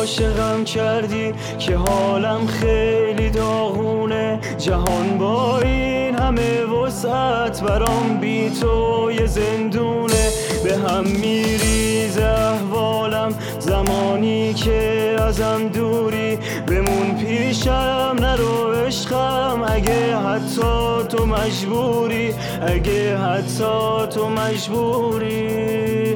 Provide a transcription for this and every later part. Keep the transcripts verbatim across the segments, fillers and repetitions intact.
عاشقم کردی که حالم خیلی داغونه. جهان با این همه وسعت برام بی تو یه زندونه. به هم میریزه احوالم زمانی که ازم دوری. بمون پیشم نرو عشقم اگه حتی تو مجبوری، اگه حتی تو مجبوری.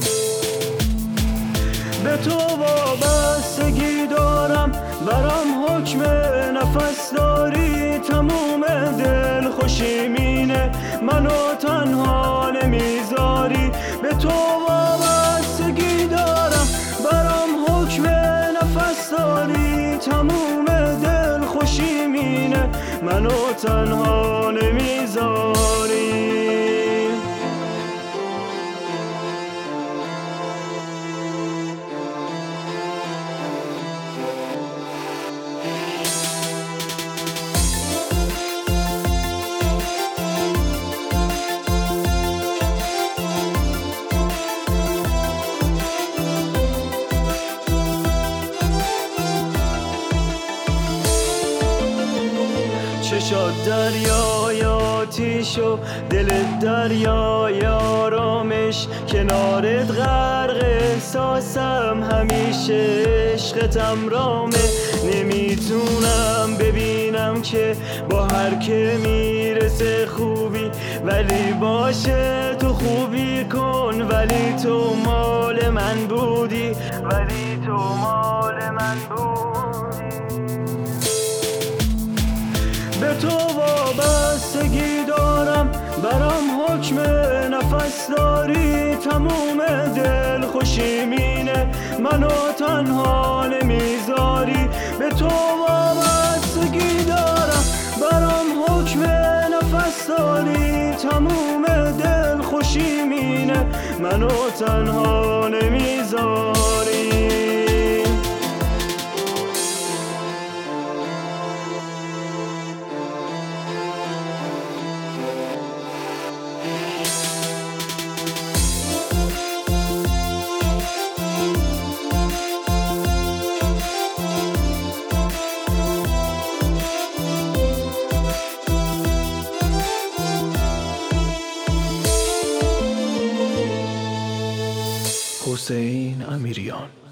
به تو وابستگی دارم، برام حکم نفس داری. تموم دل خوشیمینه، منو تنها نمیذاری. به تو وابستگی دارم، برام حکم نفس داری. تموم دل خوشیمینه، منو تنها نمیذاری. چشات دریای آتیش و دلت دریای آرامش. کنارت غرق احساسم، همیشه عشقتم رامه. نمیتونم ببینم که با هر که میرسه خوبی، ولی باشه تو خوبی کن. ولی تو مال من بودی، ولی تو مال من بودی. به تو وابستگی دارم، برام حکم نفس داری. تموم دل خوشیمینه، منو تنها نمیذاری. به تو وابستگی دارم، برام حکم نفس داری. تموم دل خوشیمینه، منو تنها نمیذاری. حسین امیریان.